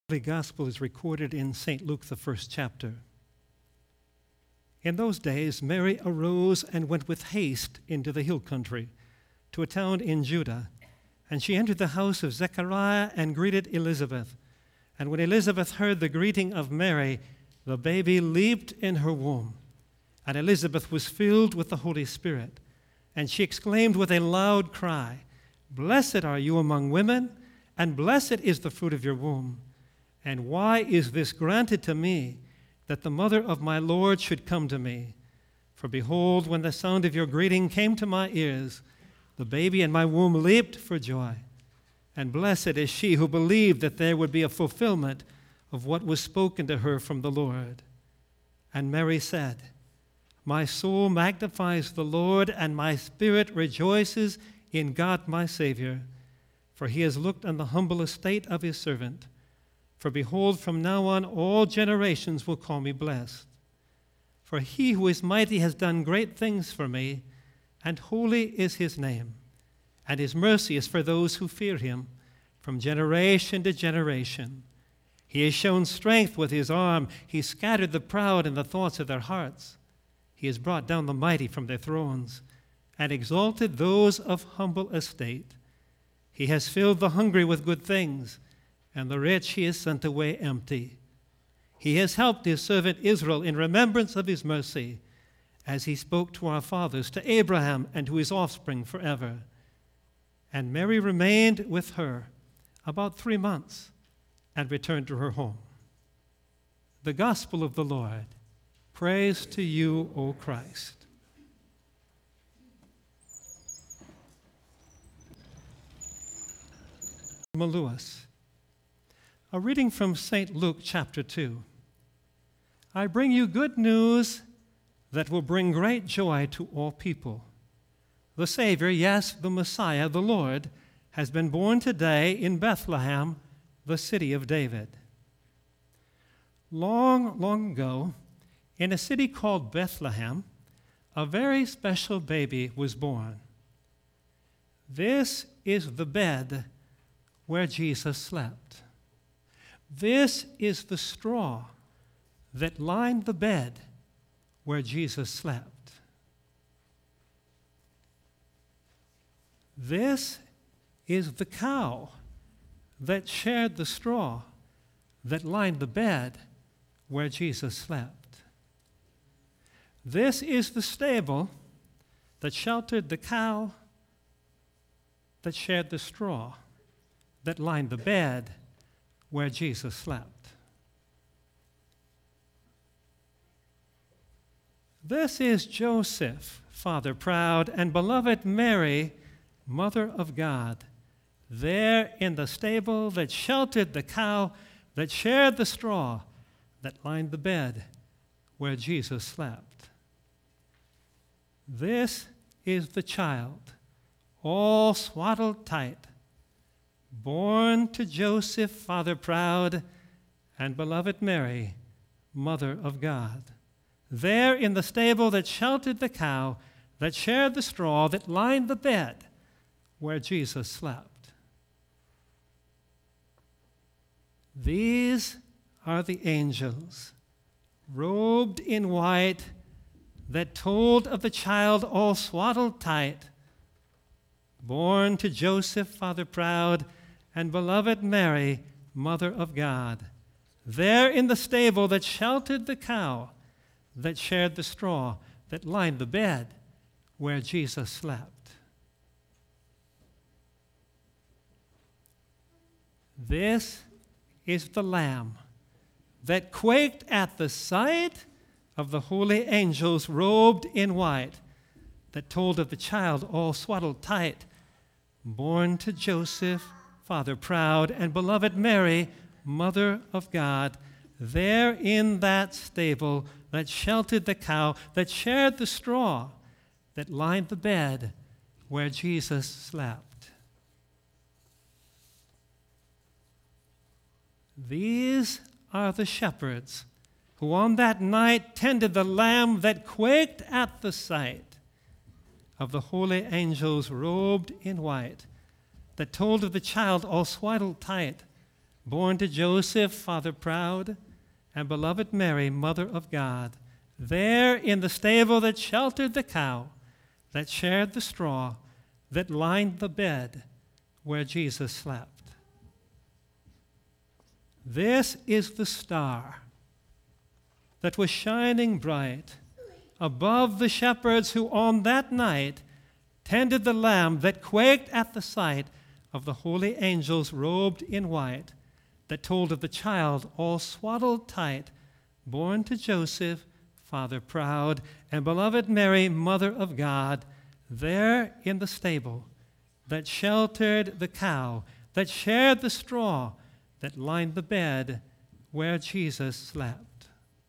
The Gospel is recorded in St. Luke, the first chapter. In those days, Mary arose and went with haste into the hill country, to a town in Judah. And she entered the house of Zechariah and greeted Elizabeth. And when Elizabeth heard the greeting of Mary, the baby leaped in her womb. And Elizabeth was filled with the Holy Spirit. And she exclaimed with a loud cry, "Blessed are you among women, and blessed is the fruit of your womb. And why is this granted to me, that the mother of my Lord should come to me? For behold, when the sound of your greeting came to my ears, the baby in my womb leaped for joy. And blessed is she who believed that there would be a fulfillment of what was spoken to her from the Lord." And Mary said, "My soul magnifies the Lord, and my spirit rejoices in God my Savior, for he has looked on the humble estate of his servant. For behold, from now on all generations will call me blessed. For he who is mighty has done great things for me, and holy is his name. And his mercy is for those who fear him, from generation to generation. He has shown strength with his arm. He scattered the proud in the thoughts of their hearts. He has brought down the mighty from their thrones, and exalted those of humble estate. He has filled the hungry with good things, and the rich he has sent away empty. He has helped his servant Israel in remembrance of his mercy, as he spoke to our fathers, to Abraham and to his offspring forever." And Mary remained with her about 3 months and returned to her home. The Gospel of the Lord. Praise to you, O Christ. Lewis. A reading from St. Luke chapter 2. I bring you good news that will bring great joy to all people. The Savior, yes, the Messiah, the Lord, has been born today in Bethlehem, the city of David. Long, long ago, in a city called Bethlehem, a very special baby was born. This is the bed where Jesus slept. This is the straw that lined the bed where Jesus slept. This is the cow that shared the straw that lined the bed where Jesus slept. This is the stable that sheltered the cow that shared the straw that lined the bed where Jesus slept. This is Joseph, father proud, and beloved Mary, mother of God, there in the stable that sheltered the cow that shared the straw that lined the bed where Jesus slept. This is the child, all swaddled tight, born to Joseph, father proud, and beloved Mary, mother of God, there in the stable that sheltered the cow, that shared the straw, that lined the bed where Jesus slept. These are the angels, robed in white, that told of the child all swaddled tight, born to Joseph, father proud, and beloved Mary, mother of God, there in the stable that sheltered the cow, that shared the straw, that lined the bed where Jesus slept. This is the Lamb that quaked at the sight of the holy angels robed in white, that told of the child all swaddled tight, born to Joseph, father proud, and beloved Mary, mother of God, there in that stable that sheltered the cow, that shared the straw, that lined the bed where Jesus slept. These are the shepherds who on that night tended the lamb that quaked at the sight of the holy angels robed in white, that told of the child all swaddled tight, born to Joseph, father proud, and beloved Mary, mother of God, there in the stable that sheltered the cow, that shared the straw, that lined the bed where Jesus slept. This is the star that was shining bright above the shepherds who on that night tended the lamb, that quaked at the sight of the holy angels robed in white, that told of the child all swaddled tight, born to Joseph, father proud, and beloved Mary, mother of God, there in the stable that sheltered the cow, that shared the straw, that lined the bed where Jesus slept.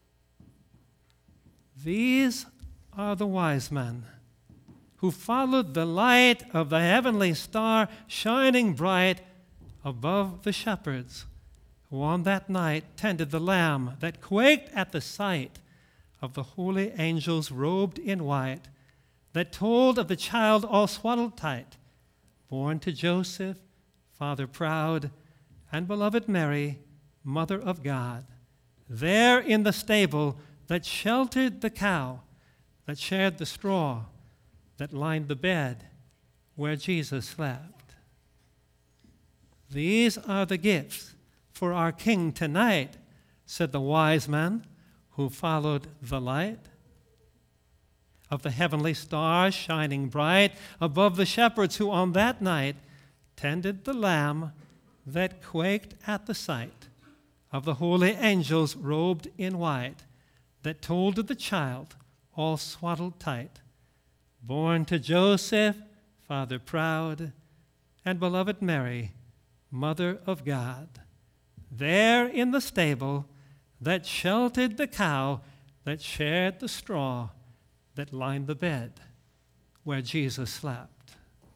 These are the wise men who followed the light of the heavenly star shining bright above the shepherds, who on that night tended the lamb, that quaked at the sight of the holy angels robed in white, that told of the child all swaddled tight, born to Joseph, father proud, and beloved Mary, mother of God, there in the stable that sheltered the cow, that shared the straw, that lined the bed where Jesus slept. These are the gifts for our King tonight, said the wise men who followed the light of the heavenly star shining bright above the shepherds who on that night tended the lamb, that quaked at the sight of the holy angels robed in white, that told of the child all swaddled tight, born to Joseph, father proud, and beloved Mary, mother of God, there in the stable that sheltered the cow, that shared the straw, that lined the bed where Jesus slept.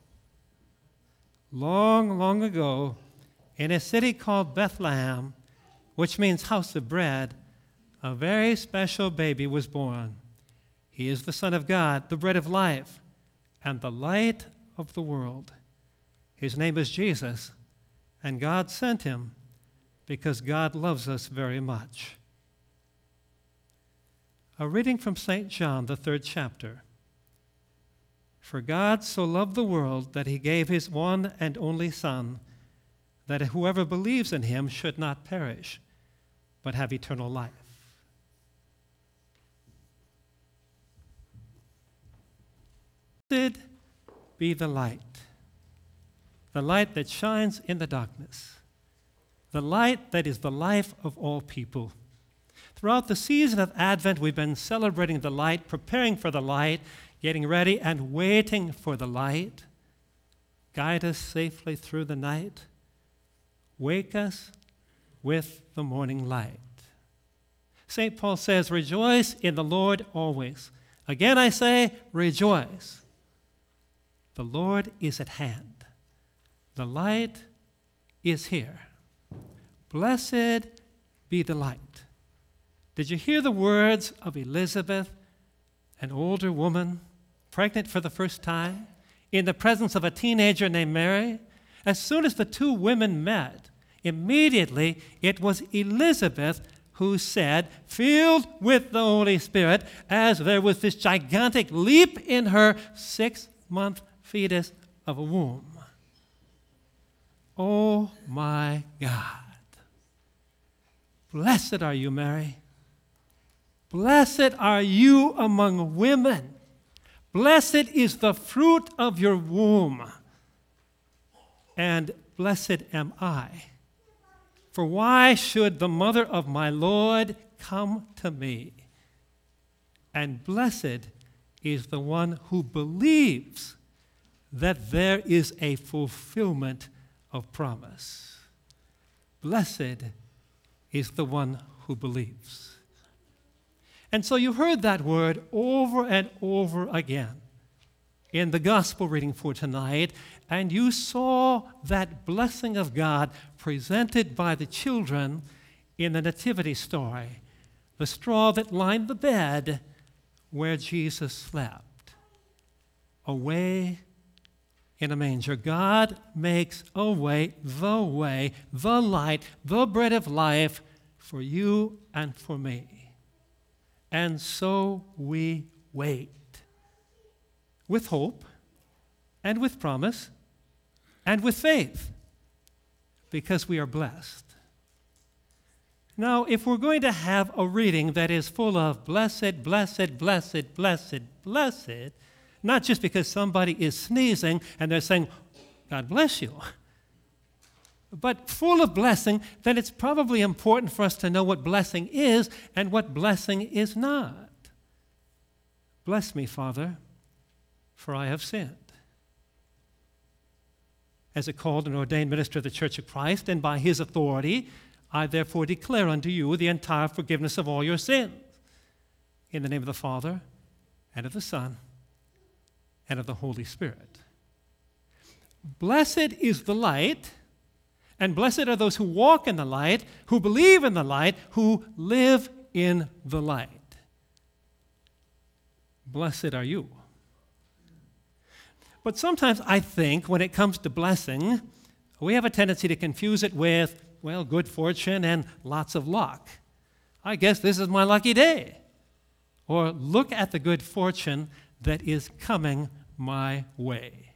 Long, long ago, in a city called Bethlehem, which means house of bread, a very special baby was born. He is the Son of God, the bread of life, and the light of the world. His name is Jesus, and God sent him because God loves us very much. A reading from St. John, the 3rd chapter. For God so loved the world that he gave his one and only Son, that whoever believes in him should not perish, but have eternal life. Blessed be the light that shines in the darkness, the light that is the life of all people. Throughout the season of Advent, we've been celebrating the light, preparing for the light, getting ready and waiting for the light. Guide us safely through the night. Wake us with the morning light. St. Paul says, rejoice in the Lord always. Again I say, rejoice. The Lord is at hand. The light is here. Blessed be the light. Did you hear the words of Elizabeth, an older woman, pregnant for the first time, in the presence of a teenager named Mary? As soon as the two women met, immediately it was Elizabeth who said, filled with the Holy Spirit, as there was this gigantic leap in her 6-month fetus of a womb. Oh my God. Blessed are you, Mary. Blessed are you among women. Blessed is the fruit of your womb. And blessed am I. For why should the mother of my Lord come to me? And blessed is the one who believes that there is a fulfillment of promise. Blessed is the one who believes. And so you heard that word over and over again in the gospel reading for tonight, and you saw that blessing of God presented by the children in the nativity story, the straw that lined the bed where Jesus slept. Away in a manger. God makes a way, the light, the bread of life for you and for me. And so we wait with hope and with promise and with faith because we are blessed. Now, if we're going to have a reading that is full of blessed, blessed, blessed, blessed, blessed, not just because somebody is sneezing and they're saying, God bless you, but full of blessing, then it's probably important for us to know what blessing is and what blessing is not. Bless me, Father, for I have sinned. As a called and ordained minister of the Church of Christ, and by his authority, I therefore declare unto you the entire forgiveness of all your sins. In the name of the Father, and of the Son, and of the Holy Spirit. Blessed is the light, and blessed are those who walk in the light, who believe in the light, who live in the light. Blessed are you. But sometimes I think when it comes to blessing, we have a tendency to confuse it with, well, good fortune and lots of luck. I guess this is my lucky day. Or look at the good fortune that is coming my way.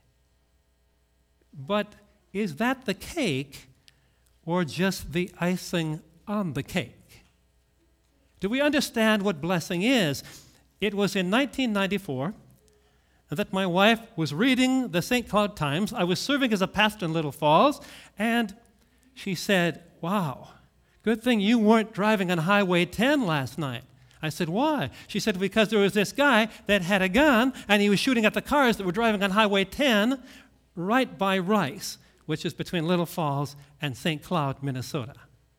But is that the cake or just the icing on the cake? Do we understand what blessing is? It was in 1994 that my wife was reading the St. Cloud Times. I was serving as a pastor in Little Falls, and she said, wow, good thing you weren't driving on Highway 10 last night. I said, why? She said, because there was this guy that had a gun, and he was shooting at the cars that were driving on Highway 10 right by Rice, which is between Little Falls and St. Cloud, Minnesota.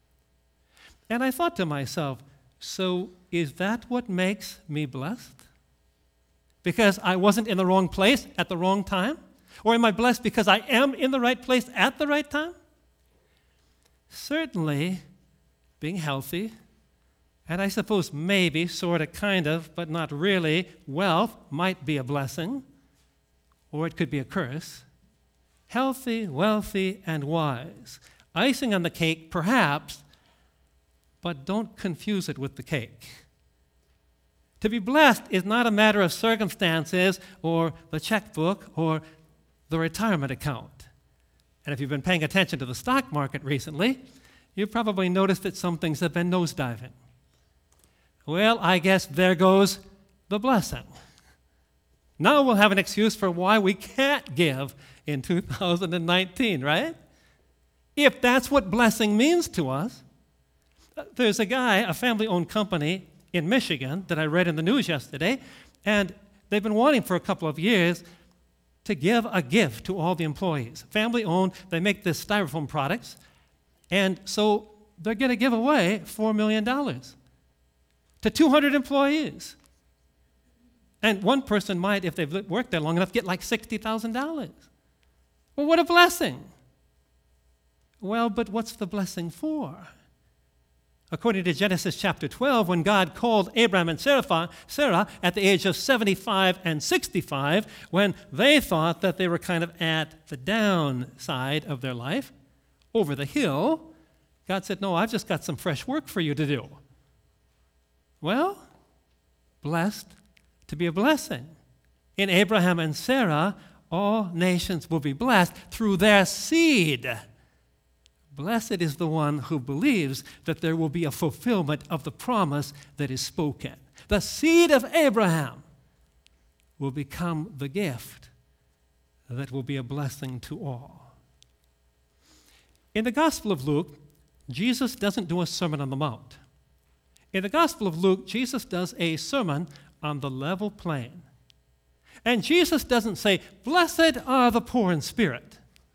And I thought to myself, so is that what makes me blessed? Because I wasn't in the wrong place at the wrong time? Or am I blessed because I am in the right place at the right time? Certainly, being healthy, and I suppose maybe, sort of, kind of, but not really, wealth might be a blessing, or it could be a curse. Healthy, wealthy, and wise. Icing on the cake, perhaps, but don't confuse it with the cake. To be blessed is not a matter of circumstances or the checkbook or the retirement account. And if you've been paying attention to the stock market recently, you've probably noticed that some things have been nosediving. Well, I guess there goes the blessing. Now we'll have an excuse for why we can't give in 2019, right? If that's what blessing means to us. There's a guy, a family-owned company in Michigan that I read in the news yesterday, and they've been wanting for a couple of years to give a gift to all the employees. Family-owned, they make this styrofoam products, and so they're going to give away $4 million to 200 employees. And one person might, if they've worked there long enough, get like $60,000. Well, what a blessing. Well, but what's the blessing for? According to Genesis chapter 12, when God called Abraham and Sarah at the age of 75 and 65, when they thought that they were kind of at the downside of their life, over the hill, God said, no, I've just got some fresh work for you to do. Well, blessed to be a blessing. In Abraham and Sarah, all nations will be blessed through their seed. Blessed is the one who believes that there will be a fulfillment of the promise that is spoken. The seed of Abraham will become the gift that will be a blessing to all. In the Gospel of Luke, Jesus doesn't do a Sermon on the Mount. In the Gospel of Luke, Jesus does a sermon on the level plain. And Jesus doesn't say, blessed are the poor in spirit.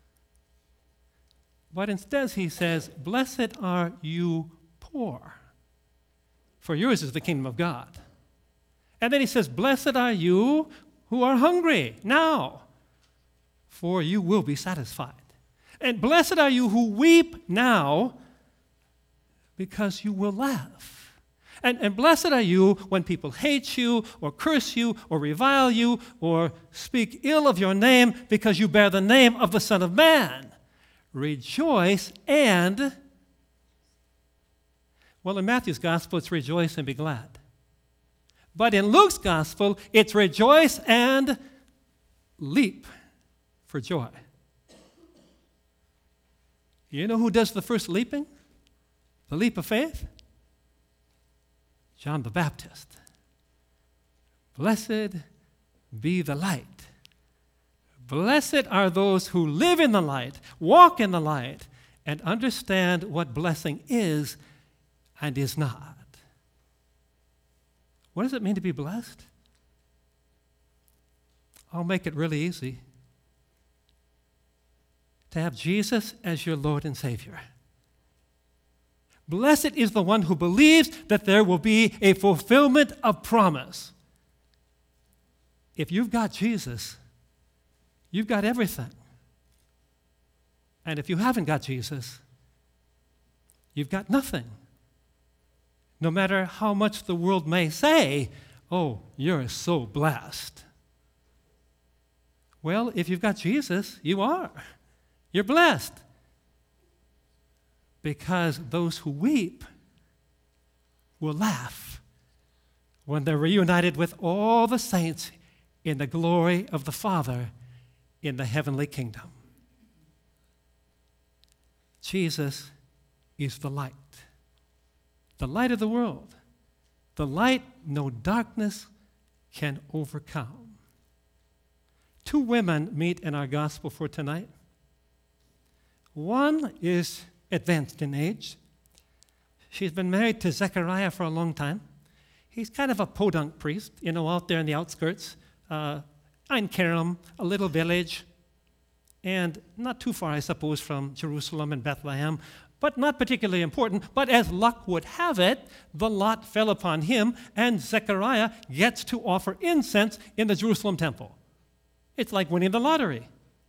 But instead he says, blessed are you poor, for yours is the kingdom of God. And then he says, blessed are you who are hungry now, for you will be satisfied. And blessed are you who weep now, because you will laugh. And blessed are you when people hate you or curse you or revile you or speak ill of your name because you bear the name of the Son of Man. Rejoice and, well, in Matthew's gospel, it's rejoice and be glad. But in Luke's gospel, it's rejoice and leap for joy. You know who does the first leaping? The leap of faith? John the Baptist. Blessed be the light. Blessed are those who live in the light, walk in the light, and understand what blessing is and is not. What does it mean to be blessed? I'll make it really easy. To have Jesus as your Lord and Savior. Blessed is the one who believes that there will be a fulfillment of promise. If you've got Jesus, you've got everything. And if you haven't got Jesus, you've got nothing. No matter how much the world may say, oh, you're so blessed. Well, if you've got Jesus, you are. You're blessed. Because those who weep will laugh when they're reunited with all the saints in the glory of the Father in the heavenly kingdom. Jesus is the light of the world, the light no darkness can overcome. Two women meet in our gospel for tonight. One is advanced in age. She's been married to Zechariah for a long time. He's kind of a podunk priest, out there in the outskirts. Ein Kerem, a little village, and not too far, I suppose, from Jerusalem and Bethlehem, but not particularly important. But as luck would have it, the lot fell upon him, and Zechariah gets to offer incense in the Jerusalem temple. It's like winning the lottery.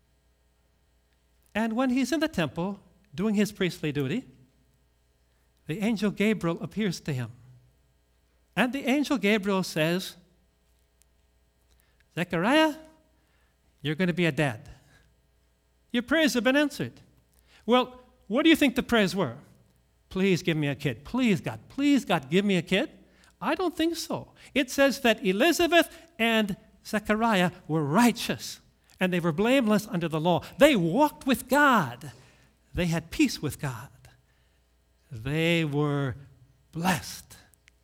And when he's in the temple, doing his priestly duty, the angel Gabriel appears to him. And the angel Gabriel says, Zechariah, you're going to be a dad. Your prayers have been answered. Well, what do you think the prayers were? Please give me a kid. Please, God, give me a kid. I don't think so. It says that Elizabeth and Zechariah were righteous, and they were blameless under the law. They walked with God. They had peace with God. They were blessed.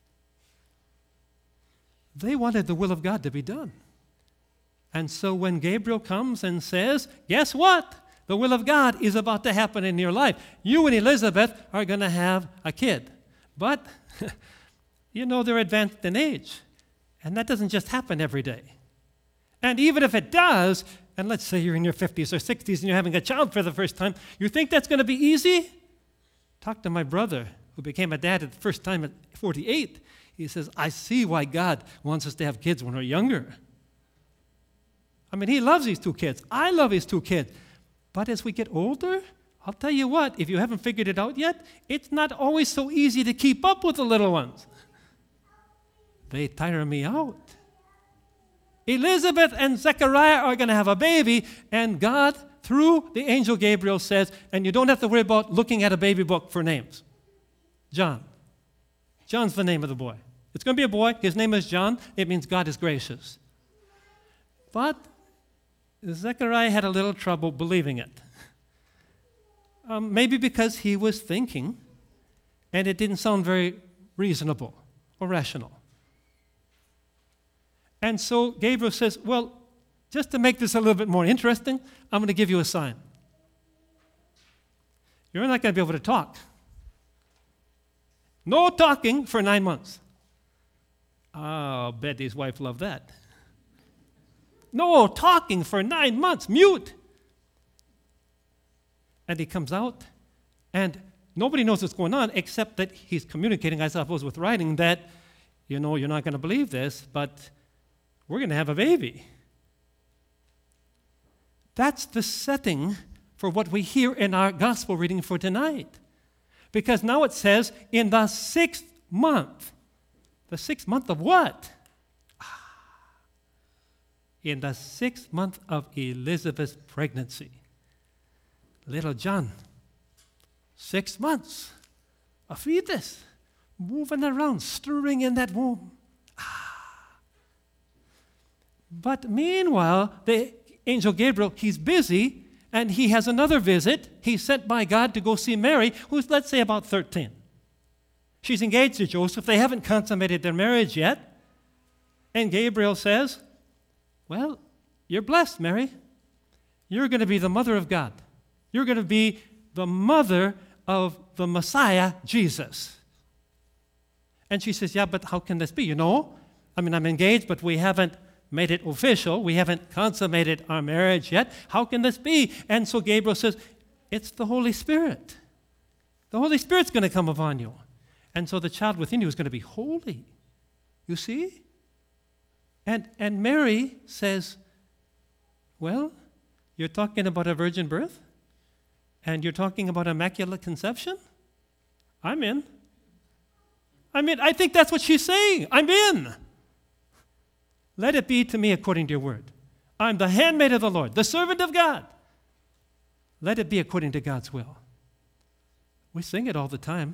They wanted the will of God to be done. And so when Gabriel comes and says, guess what? The will of God is about to happen in your life. You and Elizabeth are going to have a kid. But, they're advanced in age. And that doesn't just happen every day. And even if it does, and let's say you're in your 50s or 60s and you're having a child for the first time, you think that's going to be easy? Talk to my brother who became a dad at the first time at 48. He says, I see why God wants us to have kids when we're younger. I mean, he loves these two kids. I love his two kids. But as we get older, I'll tell you what, if you haven't figured it out yet, it's not always so easy to keep up with the little ones. They tire me out. Elizabeth and Zechariah are going to have a baby, and God, through the angel Gabriel, says, and you don't have to worry about looking at a baby book for names. John. John's the name of the boy. It's going to be a boy. His name is John. It means God is gracious. But Zechariah had a little trouble believing it. Maybe because he was thinking, and it didn't sound very reasonable or rational. And so Gabriel says, well, just to make this a little bit more interesting, I'm going to give you a sign. You're not going to be able to talk. No talking for 9 months. Oh, Betty's wife loved that. No talking for 9 months, mute. And he comes out, and nobody knows what's going on except that he's communicating, I suppose, with writing that, you're not going to believe this, but we're going to have a baby. That's the setting for what we hear in our gospel reading for tonight. Because now it says, in the 6th month, The 6th month of what? In the 6th month of Elizabeth's pregnancy. Little John, 6 months, a fetus, moving around, stirring in that womb. But meanwhile, the angel Gabriel, he's busy, and he has another visit. He's sent by God to go see Mary, who's, let's say, about 13. She's engaged to Joseph. They haven't consummated their marriage yet. And Gabriel says, well, you're blessed, Mary. You're going to be the mother of God. You're going to be the mother of the Messiah, Jesus. And she says, yeah, but how can this be? You know, I'm engaged, but we haven't made it official. We haven't consummated our marriage yet. How can this be? And so Gabriel says, it's the Holy Spirit. The Holy Spirit's going to come upon you. And so the child within you is going to be holy. You see? And Mary says, well, you're talking about a virgin birth? And you're talking about immaculate conception? I'm in. I think that's what she's saying. I'm in. Let it be to me according to your word. I'm the handmaid of the Lord, the servant of God. Let it be according to God's will. We sing it all the time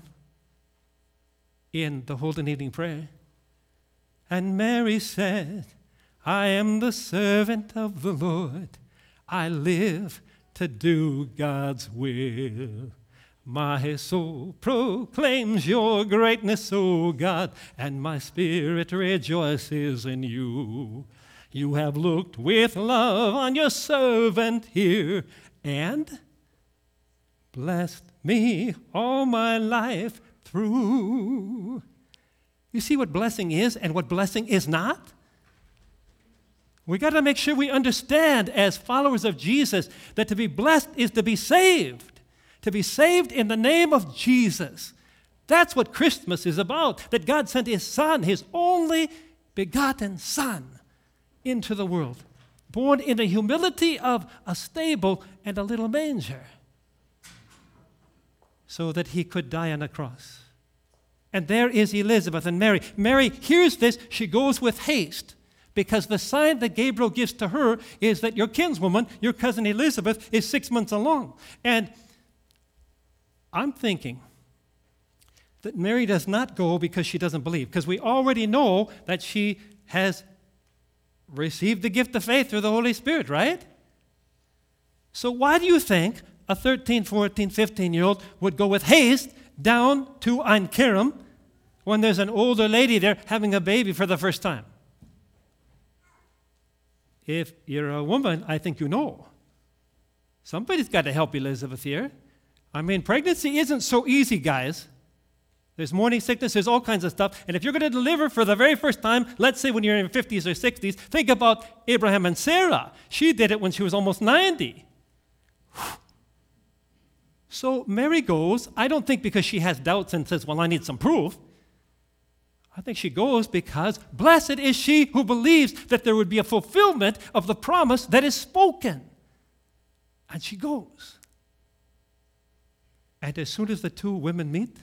in the Holden Evening Prayer. And Mary said, I am the servant of the Lord. I live to do God's will. My soul proclaims your greatness, O God, and my spirit rejoices in you. You have looked with love on your servant here and blessed me all my life through. You see what blessing is and what blessing is not? We got to make sure we understand as followers of Jesus that to be blessed is to be saved. To be saved in the name of Jesus. That's what Christmas is about. That God sent His Son, His only begotten Son, into the world. Born in the humility of a stable and a little manger. So that He could die on a cross. And there is Elizabeth and Mary. Mary hears this. She goes with haste. Because the sign that Gabriel gives to her is that your kinswoman, your cousin Elizabeth, is 6 months along. And I'm thinking that Mary does not go because she doesn't believe, because we already know that she has received the gift of faith through the Holy Spirit, right? So why do you think a 13, 14, 15-year-old would go with haste down to Ein Kerem when there's an older lady there having a baby for the first time? If you're a woman, I think you know. Somebody's got to help Elizabeth here. Pregnancy isn't so easy, guys. There's morning sickness, there's all kinds of stuff. And if you're going to deliver for the very first time, let's say when you're in your 50s or 60s, think about Abraham and Sarah. She did it when she was almost 90. So Mary goes, I don't think because she has doubts and says, well, I need some proof. I think she goes because blessed is she who believes that there would be a fulfillment of the promise that is spoken. And she goes. And as soon as the two women meet,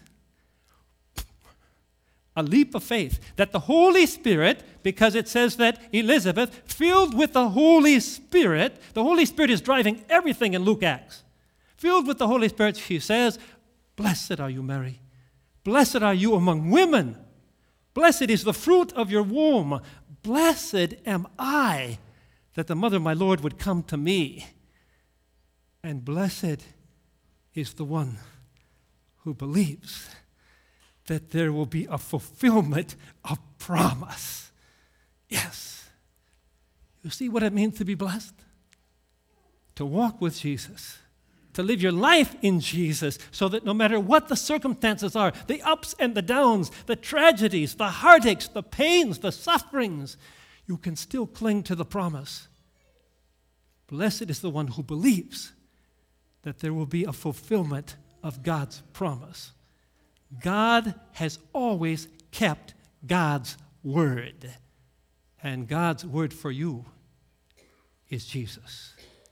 a leap of faith that the Holy Spirit, because it says that Elizabeth, filled with the Holy Spirit is driving everything in Luke Acts. Filled with the Holy Spirit, she says, blessed are you, Mary. Blessed are you among women. Blessed is the fruit of your womb. Blessed am I that the mother of my Lord would come to me. And blessed is the one who believes that there will be a fulfillment of promise. Yes. You see what it means to be blessed? To walk with Jesus. To live your life in Jesus so that no matter what the circumstances are, the ups and the downs, the tragedies, the heartaches, the pains, the sufferings, you can still cling to the promise. Blessed is the one who believes that there will be a fulfillment of God's promise. God has always kept God's word. And God's word for you is Jesus.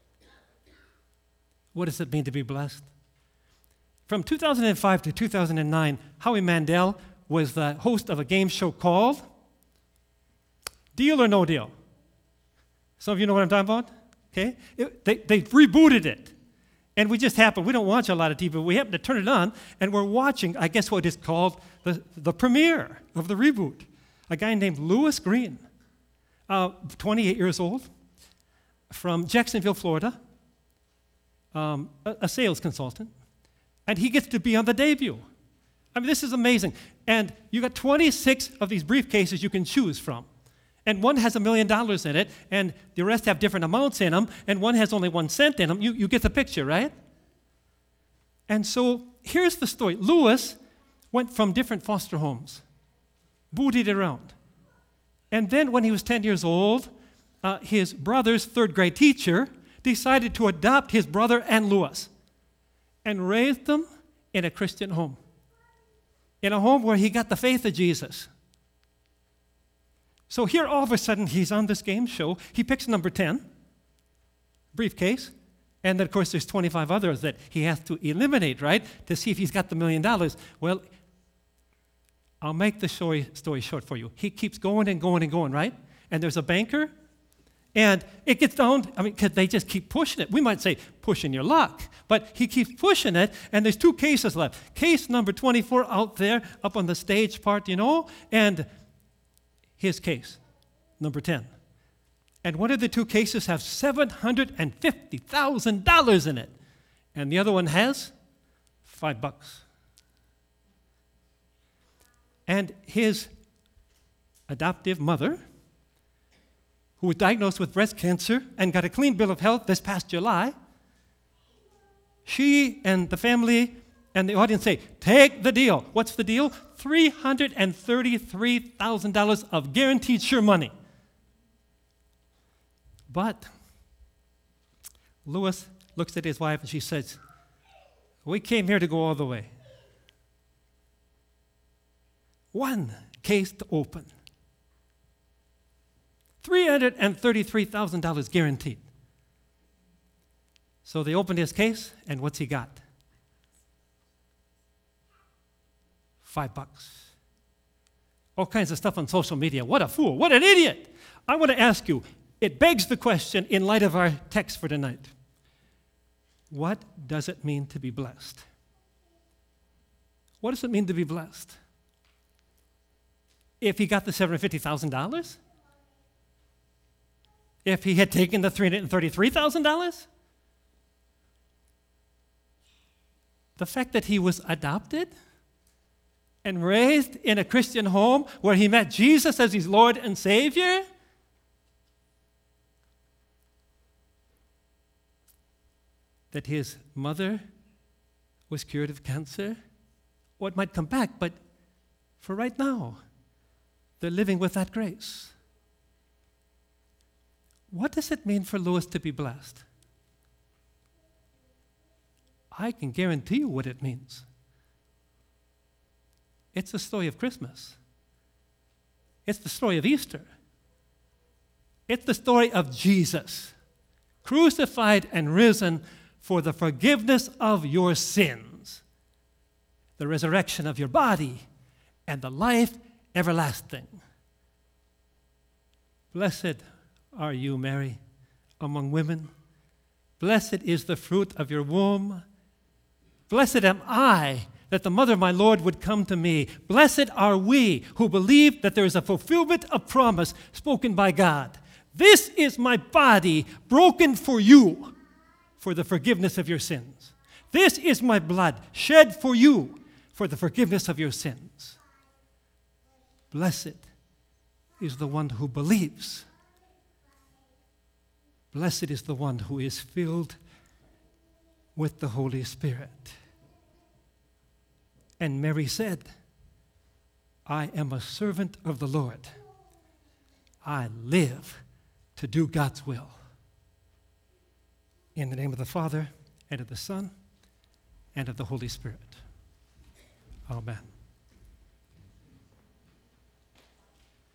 What does it mean to be blessed? From 2005 to 2009, Howie Mandel was the host of a game show called Deal or No Deal. Some of you know what I'm talking about? Okay? They rebooted it. And we just happened, we don't watch a lot of TV, but we happened to turn it on, and we're watching, I guess what is called the premiere of the reboot. A guy named Louis Green, 28 years old, from Jacksonville, Florida, a sales consultant, and he gets to be on the debut. I mean, this is amazing. And you got 26 of these briefcases you can choose from. And one has $1 million in it, and the rest have different amounts in them, and one has only 1 cent in them. You get the picture, right? And so here's the story. Louis went from different foster homes, bootied around. And then when he was 10 years old, his brother's third-grade teacher decided to adopt his brother and Louis and raised them in a Christian home, in a home where he got the faith of Jesus. So here, all of a sudden, he's on this game show. He picks number 10, briefcase, and then, of course, there's 25 others that he has to eliminate, right, to see if he's got the $1 million. Well, I'll make the story short for you. He keeps going and going and going, right? And there's a banker, and it gets down, because they just keep pushing it. We might say, pushing your luck, but he keeps pushing it, and there's 2 cases left. Case number 24 out there, up on the stage part, and his case, number 10. And one of the 2 cases has $750,000 in it, and the other one has $5. And his adoptive mother, who was diagnosed with breast cancer and got a clean bill of health this past July, she and the family and the audience say, take the deal. What's the deal? $333,000 of guaranteed sure money. But Louis looks at his wife and she says, we came here to go all the way. 1 case to open. $333,000 guaranteed. So they opened his case, and what's he got? $5. All kinds of stuff on social media. What a fool. What an idiot. I want to ask you, it begs the question in light of our text for tonight. What does it mean to be blessed? What does it mean to be blessed? If he got the $750,000? If he had taken the $333,000? The fact that he was adopted and raised in a Christian home where he met Jesus as his Lord and Savior? That his mother was cured of cancer? Or it might come back, but for right now, they're living with that grace. What does it mean for Louis to be blessed? I can guarantee you what it means. It's the story of Christmas. It's the story of Easter. It's the story of Jesus, crucified and risen for the forgiveness of your sins, the resurrection of your body, and the life everlasting. Blessed are you, Mary, among women. Blessed is the fruit of your womb. Blessed am I that the mother of my Lord would come to me. Blessed are we who believe that there is a fulfillment of promise spoken by God. This is my body broken for you for the forgiveness of your sins. This is my blood shed for you for the forgiveness of your sins. Blessed is the one who believes. Blessed is the one who is filled with the Holy Spirit. And Mary said, I am a servant of the Lord. I live to do God's will. In the name of the Father, and of the Son, and of the Holy Spirit. Amen.